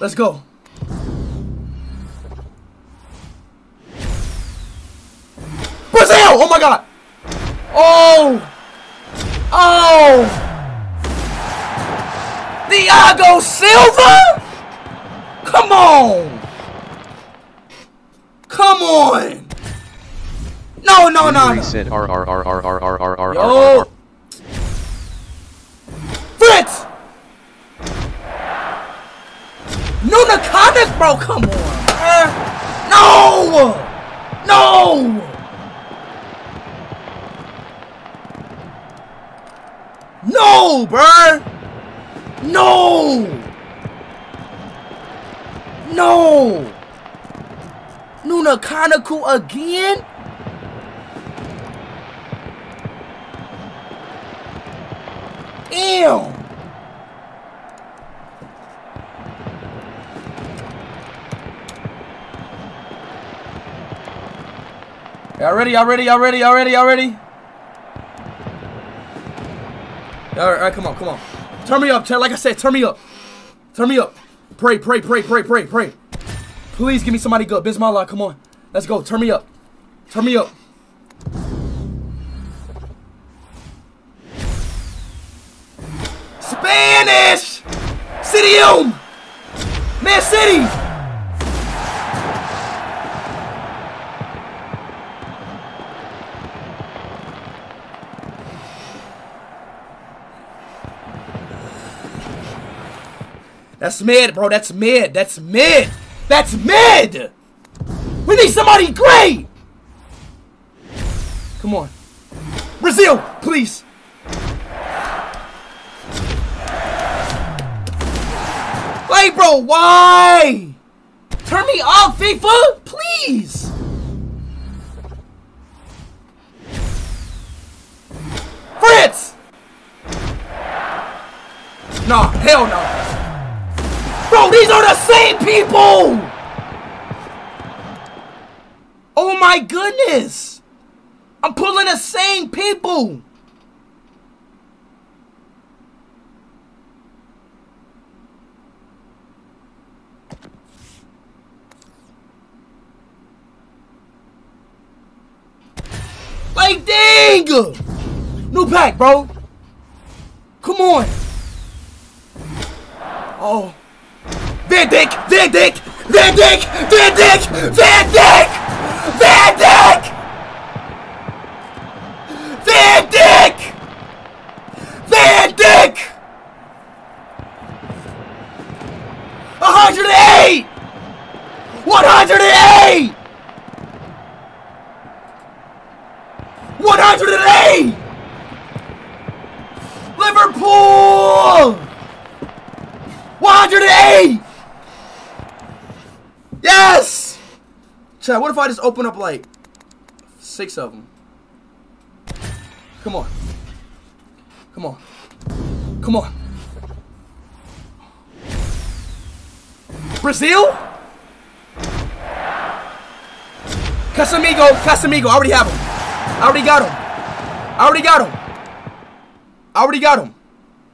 Let's go. Brazil! Oh my god! Oh! Oh! Thiago Silva? Come on! Come on! No, no, no, no. Said R. Yo! Fritz! No, Nakana, bro, come on, man. No! No! No, bruh! No! No! Nuna Kanaku again? Damn! Y'all ready? Y'all ready? Y'all ready? Y'all ready? Y'all ready? Alright, come on, come on. Turn me up, Chad. Like I said, turn me up. Turn me up. Pray, pray, pray, pray, pray, pray. Please give me somebody good. Bismillah, come on. Let's go. Turn me up. Turn me up. Spanish! Cityum! Man City! That's mid, bro. That's mid. That's mid. That's mid. We need somebody great. Come on. Brazil, please. Like, bro, why? Turn me off, FIFA, please. Fritz. Nah, hell no. Bro, these are the same people! Oh my goodness! I'm pulling the same people! Like, dang! New pack, bro! Come on! Oh. Van Dijk! Van Dijk! Van Dijk! Van Dijk! Van Dijk! Van Dijk! Van Dijk! Van Dijk! 108! 108! 108! Liverpool! 108! Yes! Chat, what if I just open up like 6 of them? Come on. Come on. Come on. Brazil? Casamigo. Casamigo. I already have him. I already got him. I already got him. I already got him.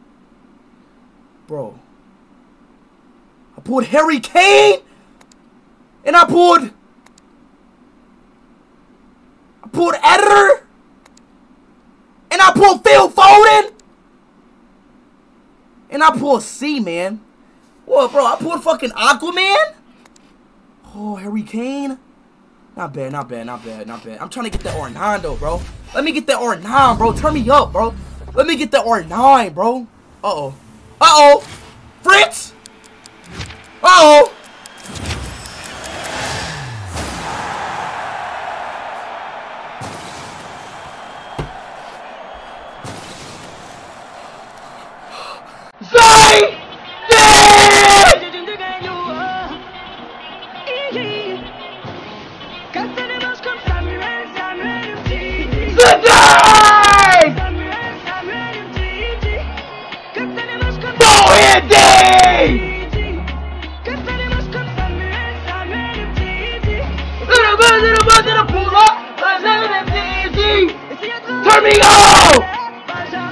Bro. I pulled Harry Kane. And I pulled Editor. And I pulled Phil Foden. And I pulled C, man. What, bro? I pulled fucking Aquaman. Oh, Harry Kane. Not bad, not bad, not bad, not bad. I'm trying to get that R9, bro. Let me get that R9, bro. Turn me up, bro. Let me get that R9, bro. Uh-oh. Uh-oh. Fritz. Uh-oh. Zay! Turn me on!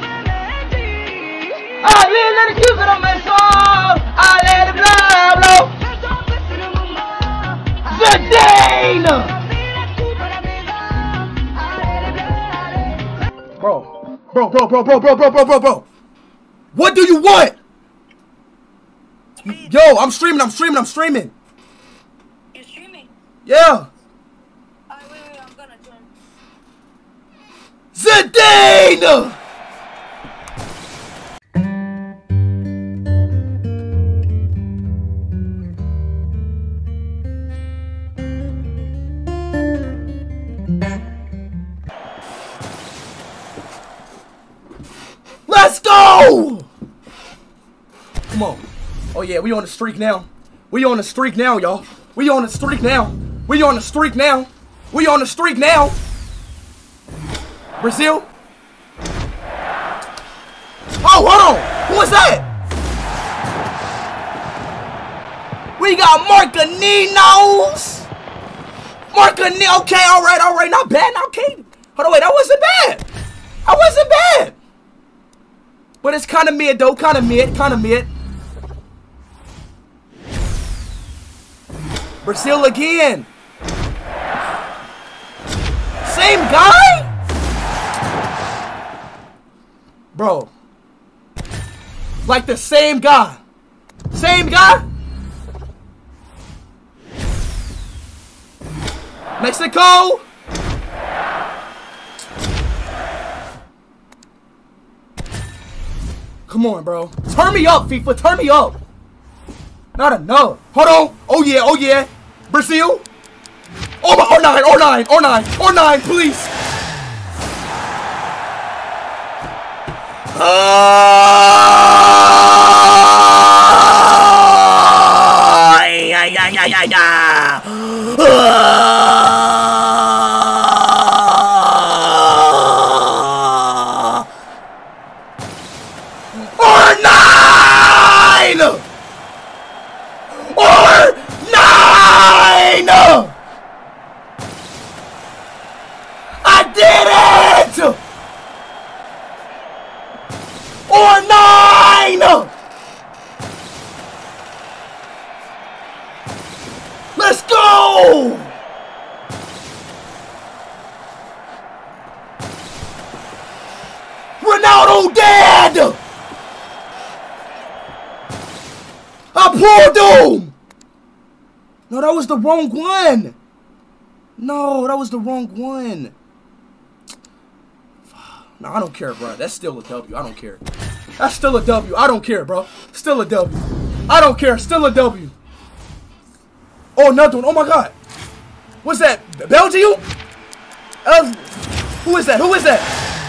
I let it keep it on my soul. I let it blow, blow. Bro. What do you want? Yo, I'm streaming. You're streaming? Yeah. Wait, I'm gonna join. Zidane! Let's go! Come on. Oh yeah, we on the streak now. We on the streak now, y'all. We on the streak now. We on the streak now. We on the streak now. Brazil. Oh, hold on. Who was that? We got Marquinhos. Marquinhos. Okay, all right. Not bad. Okay. Hold on, wait. That wasn't bad. But it's kind of mid, though. Kind of mid. Brazil again. Same guy? Bro. Like the same guy. Same guy? Mexico. Come on, bro. Turn me up, FIFA. Turn me up. Not enough. Hold on. Oh, yeah. Brazil. Oh, my. R9, please. I did it! R9! Let's go! Ronaldo dead! I pulled him! No, that was the wrong one. No, that was the wrong one. No, I don't care, bro. That's still a W. I don't care. That's still a W. I don't care, bro. Still a W. I don't care. Still a W. Oh, another one. Oh, my God. What's that? Belgium? Who is that? Who is that?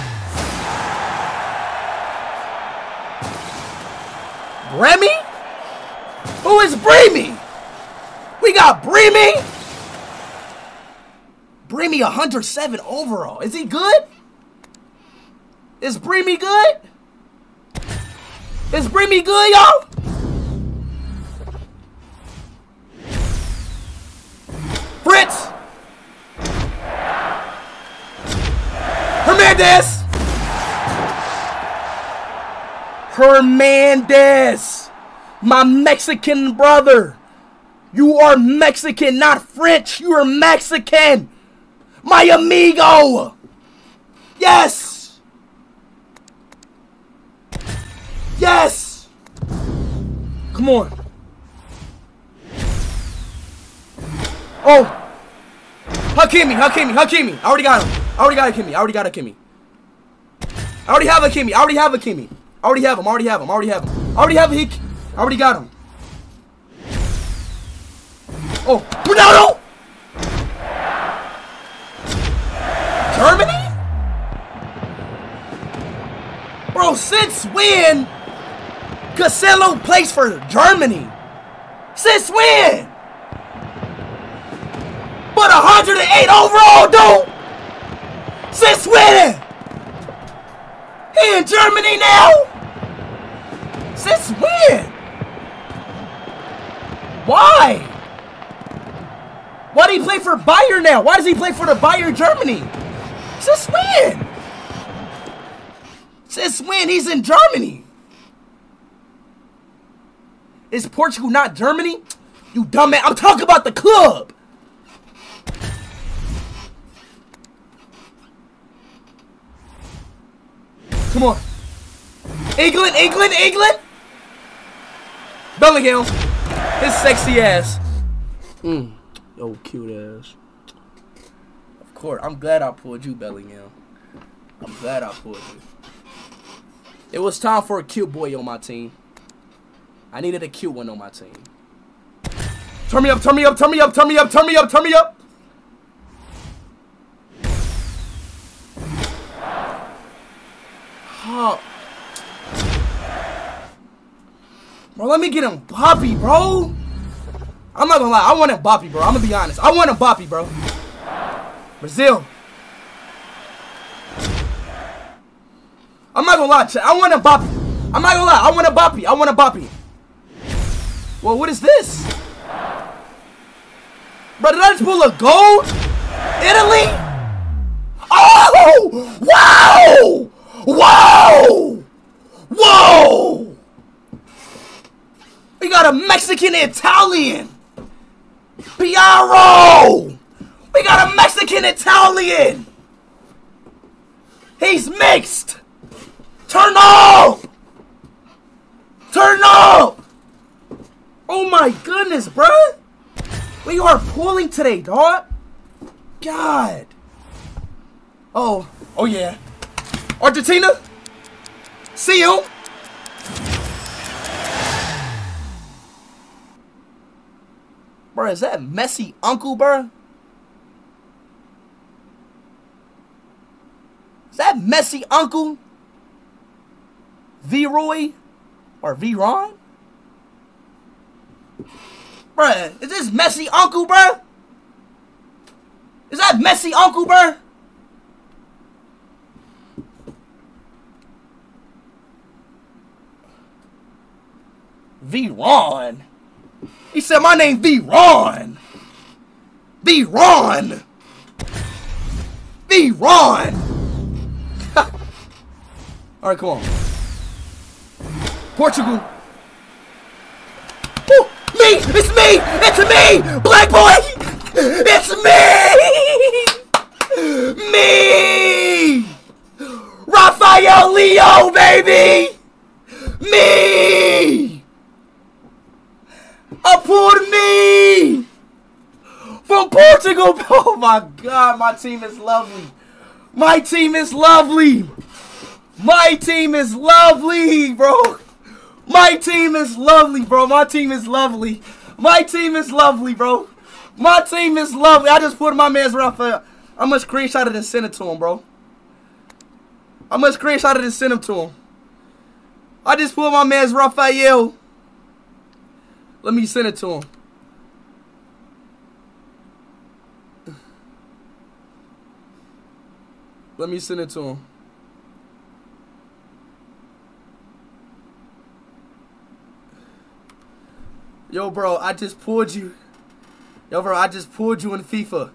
Bremy? Who is Bremy? We got Bremy. Bremy 107 overall. Is he good? Is Bremy good? Is Bremy good, y'all? Fritz. Hernandez. My Mexican brother. You are Mexican, not French. You are Mexican. My amigo. Yes. Yes. Come on. Oh. Hakimi. I already got him. I already have a Kimi. I already got him. Oh, Ronaldo! Germany? Bro, since when Cancelo plays for Germany? Since when? But 108 overall, dude! Since when? He in Germany now? Since when? Why? Why do he play for Bayern now? Why does he play for the Bayern Germany? Since when? Since when he's in Germany? Is Portugal not Germany? You dumbass. I'm talking about the club. Come on. England, England, England. Bellingham. His sexy ass. Yo, cute ass. Of course, I'm glad I pulled you, Bellingham. I'm glad I pulled you. It was time for a cute boy on my team. I needed a cute one on my team. Turn me up, turn me up, turn me up, turn me up, turn me up, turn me up. Oh. Bro, let me get him Mbappe, bro. I'm not gonna lie, I want Mbappe, bro. I'm gonna be honest. I want Mbappe, bro. Brazil. I'm not gonna lie, I want Mbappe. I'm not gonna lie, I want Mbappe. I want Mbappe. Well, what is this? Bro, did I just pull a gold? Italy? Oh! Wow! Whoa! Whoa! We got a Mexican Italian. Piero! We got a Mexican Italian. He's mixed. Turn up! Turn up! Oh my goodness, bruh. We are pulling today, dog. God. Oh yeah. Argentina. See you. Bruh, is that Messi uncle, bruh? Is that Messi uncle? V-Roy? Or V-Ron? Bruh, is this Messi uncle, bruh? Is that Messi uncle, bruh? V-Ron? He said my name V-Ron. V-Ron. V-Ron. Alright, come on. Portugal. Ooh, me! It's me! It's me! Black boy! It's me! Me! Rafael Leo, baby! Me! I pulled me! From Portugal! Oh my God, my team is lovely. My team is lovely. My team is lovely, bro. My team is lovely, bro. My team is lovely. My team is lovely, bro. My team is lovely. I just put my man's Rafael. I'm gonna screenshot it and send it to him, bro. I'm gonna screenshot it and send it to him. I just put my man's Rafael. Let me send it to him. Let me send it to him. Yo, bro, I just pulled you. Yo, bro, I just pulled you in FIFA.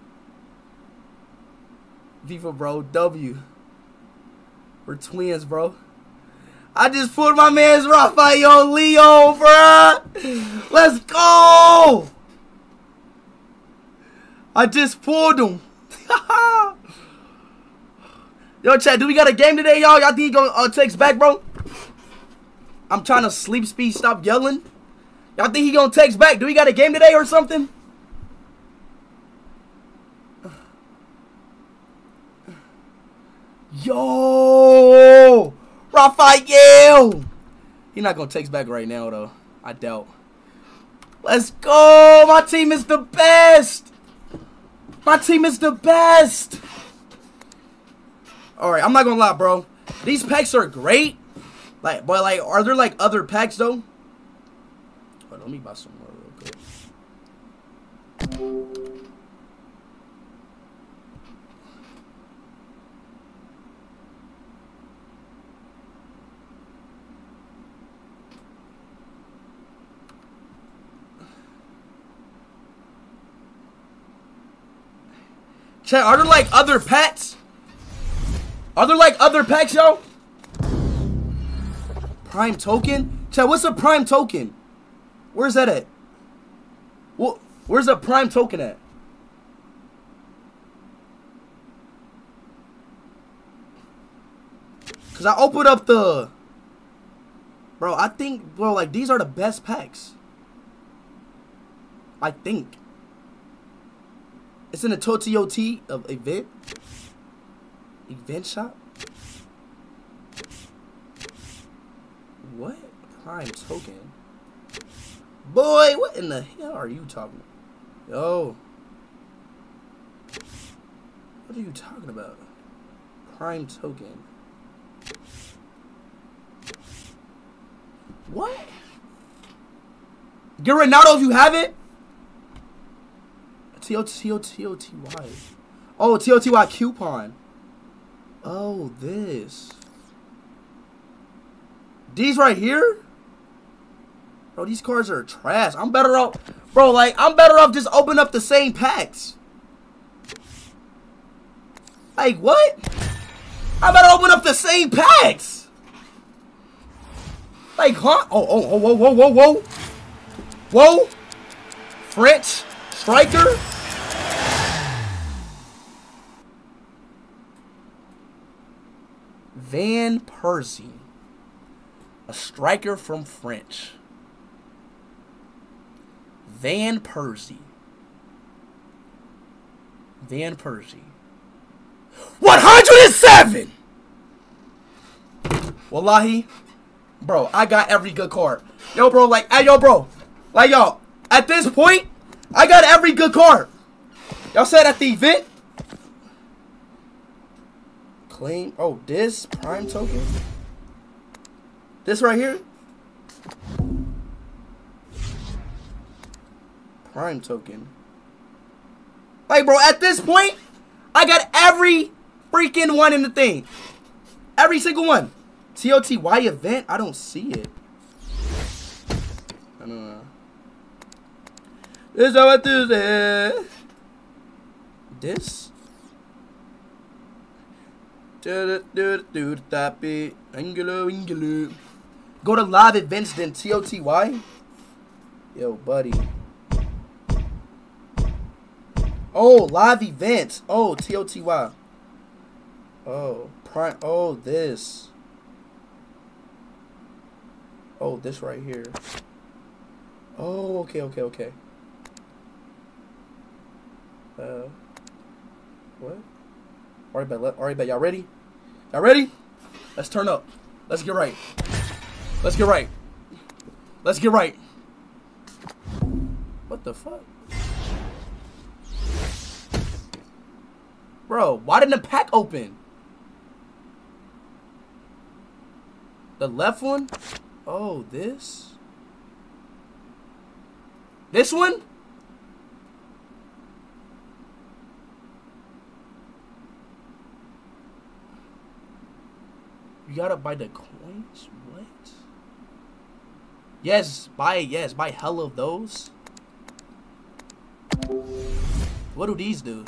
FIFA, bro. W. We're twins, bro. I just pulled my man's Rafael Leo, bruh. Let's go. I just pulled him. Yo, chat, do we got a game today, y'all? Y'all think he gonna text back, bro? I'm trying to sleep speed, stop yelling. Y'all think he gonna text back? Do we got a game today or something? Yo! Rafael! He's not gonna text back right now, though. I doubt. Let's go! My team is the best! My team is the best! Alright, I'm not gonna lie, bro. These packs are great. Like, but like, are there like other packs though? Hold on, let me buy some more real quick. Chat, are there like other packs? Are there like other packs, yo? Prime token? Chat, what's a prime token? Where's that at? Well, where's a prime token at? Because I opened up the... Bro, I think, bro, like, these are the best packs. I think. It's in the TOTOT of event. Event shop? What? Prime token? Boy, what in the hell are you talking about? Yo. What are you talking about? Prime token. What? Get Ronaldo if you have it. T-O-T-Y. Oh, T-O-T-Y coupon. Oh, this. These right here? Bro, these cards are trash. I'm better off. Bro, like, I'm better off just open up the same packs. Like, what? I better open up the same packs. Like, huh? Oh, whoa, whoa, whoa, whoa. Whoa. French striker. Van Persie. A striker from French. Van Persie. Van Persie. 107! Wallahi. Bro, I got every good card. Yo, bro, like, hey, yo, bro. Like, yo, at this point, I got every good card. Y'all said at the event. Claim. Oh, this prime token. This right here. Prime token. Like, bro, at this point, I got every freaking one in the thing. Every single one. TOTY event? I don't see it. I don't know. This is what this is. This? Go to live events then TOTY. Yo, buddy. Oh, live events. Oh, TOTY. Oh, prime. Oh, this. Oh, this right here. Oh, okay, okay, okay. What? Alright, bet. Y'all ready? Y'all ready? Let's turn up. Let's get right. Let's get right. Let's get right. What the fuck? Bro, why didn't the pack open? The left one? Oh, this? This one? You gotta buy the coins? What? Yes, buy hella of those. What do these do?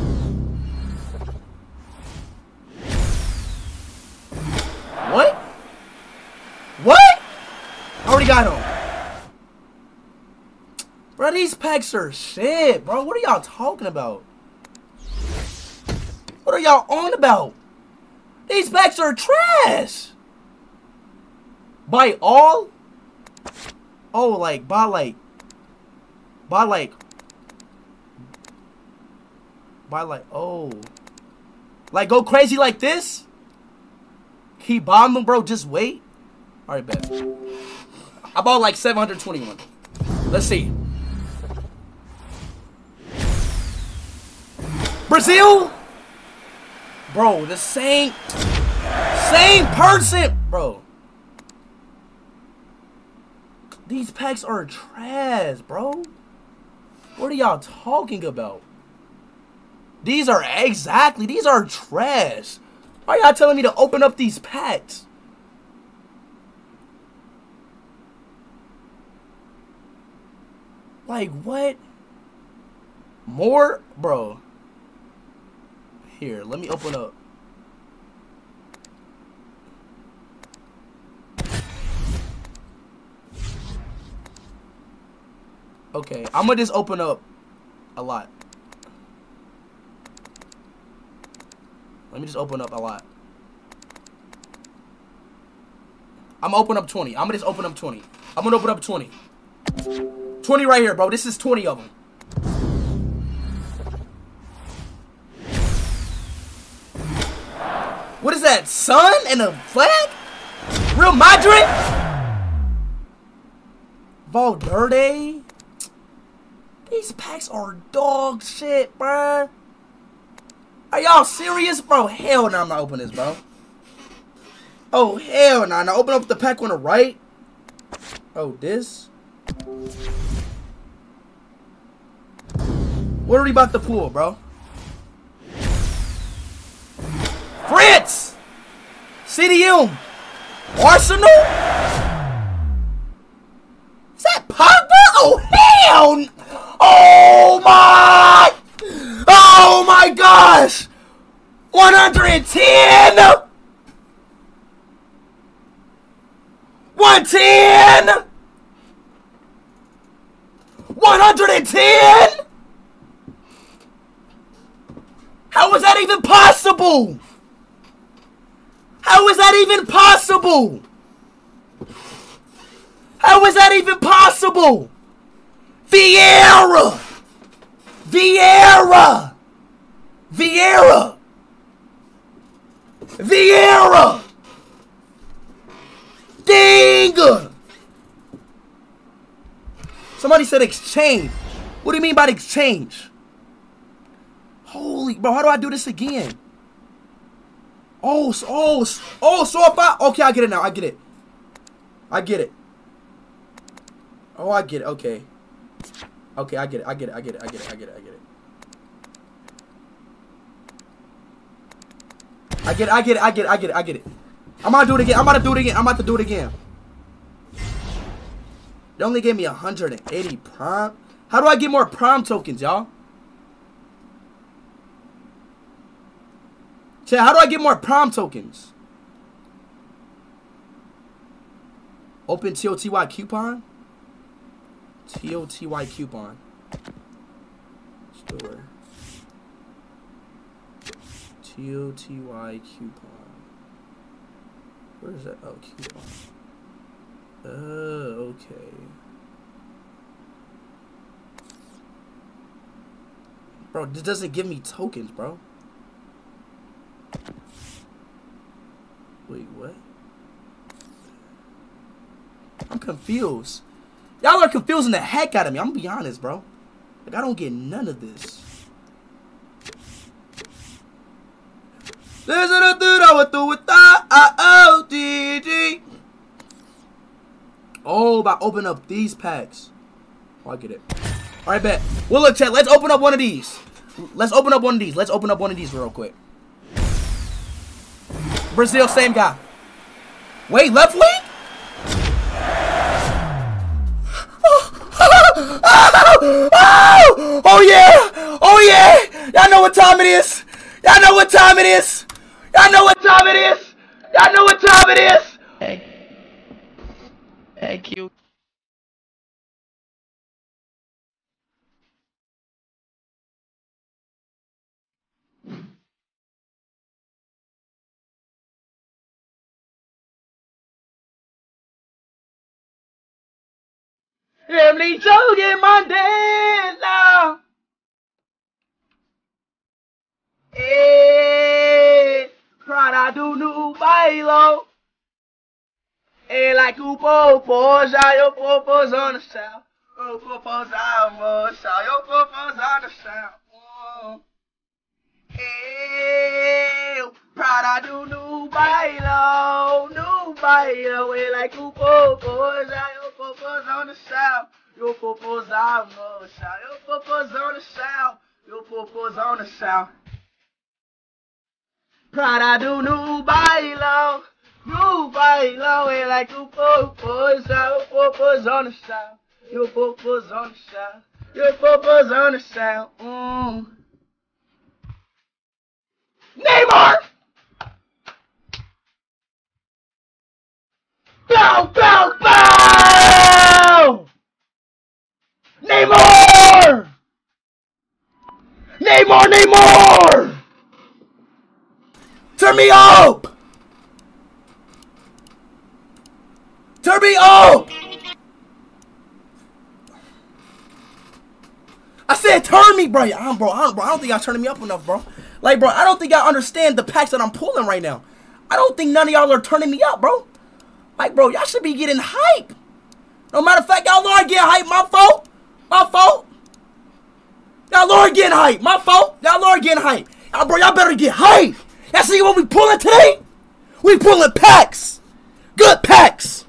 What? What? I already got him. Bro, these packs are shit, bro. What are y'all talking about? What are y'all on about? These packs are trash. Buy all? Oh, like, buy like, oh. Like, go crazy like this? Keep bombing, bro. Just wait. Alright, bet. I bought like 721. Let's see. Brazil? Bro, the same person, bro. These packs are trash, bro. What are y'all talking about? These are trash. Why y'all telling me to open up these packs? Like, what? More? Bro. Here, let me open up. Okay, I'm gonna just open up a lot. Let me just open up a lot. I'm gonna open up 20. I'm gonna just open up 20. I'm gonna open up 20. 20 right here, bro. This is 20 of them. What is that? Sun and a flag? Real Madrid? Valverde? These packs are dog shit, bruh. Are y'all serious, bro? Hell no, I'm not opening this, bro. Oh, hell no. Now open up the pack on the right. Oh, this? What are we about to pull, bro? Fritz! CDM! Arsenal? Is that Pogba? Oh, hell! Oh, my! Oh, my gosh! 110! 110! 110? How is that even possible? How is that even possible? How is that even possible? Vieira! Vieira! Vieira! Vieira! Dang! Somebody said exchange. What do you mean by exchange? Holy, bro, how do I do this again? So if I, okay, I get it now, I get it. I get it. Oh, I get it, okay. Okay, I get it, I get it, I get it, I get it, I get it, I get it. I get it, I get it, I get it, I get it, I get it. I'm about to do it again, I'm about to do it again, I'm about to do it again. They only gave me 180 prime. How do I get more prime tokens, y'all? Chat, how do I get more prime tokens? Open TOTY coupon? TOTY coupon. Store. TOTY coupon. Where is that? Oh, coupon. Okay. Bro, this doesn't give me tokens, bro. Wait, what? I'm confused. Y'all are confusing the heck out of me. I'm gonna be honest, bro. Like, I don't get none of this. This is the dude I would do with the OTG. Oh, about open up these packs. Oh, I get it. All right, bet. Well, look, chat. Let's open up one of these. Let's open up one of these. Let's open up one of these real quick. Brazil, same guy. Wait, left wing? Oh yeah! Oh yeah! Y'all know what time it is! Y'all know what time it is! Y'all know what time it is! Y'all know what time it is! Thank you. Emily Jogan Mandela. Prada do no bailo. Like o popô, já eu popôzão no céu. O popôzão, moça, eu popôzão no céu. Prada do no bailo, like o popô, já eu popôzão no céu. Eu popôzão, moça, eu popôzão no céu. Eu popôzão no céu. Prada do no bailo, like o popô, já eu popôzão no céu. Eu popôzão no céu. Eu popôzão no céu. Neymar! Bow, bow, bow! Neymar! Neymar, Neymar! Turn me up! turn me up! I said turn me, bro. I don't think y'all turning me up enough, bro. Like, bro, I don't think y'all understand the packs that I'm pulling right now. I don't think none of y'all are turning me up, bro. Like, bro, y'all should be getting hype. No matter of fact, y'all are getting hype. My fault. My fault. Y'all are getting hype. My fault. Y'all are getting hype. Bro, y'all better get hype. Y'all see what we pulling today? We pulling packs. Good packs.